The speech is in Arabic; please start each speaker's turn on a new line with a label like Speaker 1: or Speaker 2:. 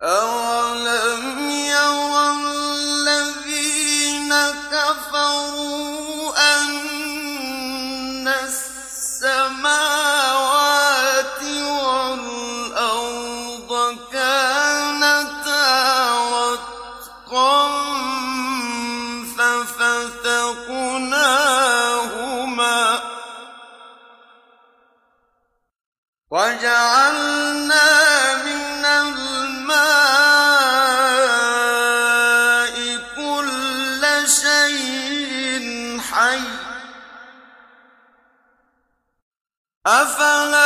Speaker 1: أَوَلَمْ يَرَ الَّذِينَ كَفَرُوا أَنَّ السَّمَاوَاتِ وَالْأَرْضَ كَانَتَا رَتْقًا فَفَتَقْنَاهُمَا وَجَعَلْنَا مِنَ الْمَاءِ كُلَّ شَيْءٍ حَيٍّ ۖ أَفَلَا